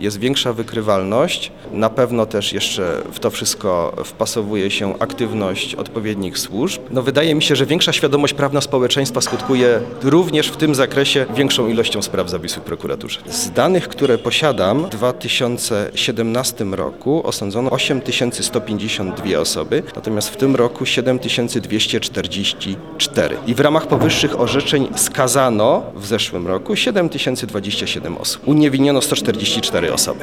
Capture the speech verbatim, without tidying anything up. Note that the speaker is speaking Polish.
jest większa wykrywalność. Na pewno też jeszcze w to wszystko wpasowuje się aktywność odpowiednich służb. No wydaje mi się, że większa świadomość prawna społeczeństwa skutkuje również w tym zakresie większą ilością spraw zawisłych w prokuraturze. Z danych, które posiadam, w dwa tysiące siedemnastym roku osądzono osiem tysięcy sto pięćdziesiąt dwie osoby, natomiast w tym roku siedem tysięcy dwieście czterdzieści cztery. I w ramach powyższych orzeczeń skazano w zeszłym roku siedem tysięcy dwadzieścia siedem osób. Uniewinniono sto czterdzieści cztery osoby.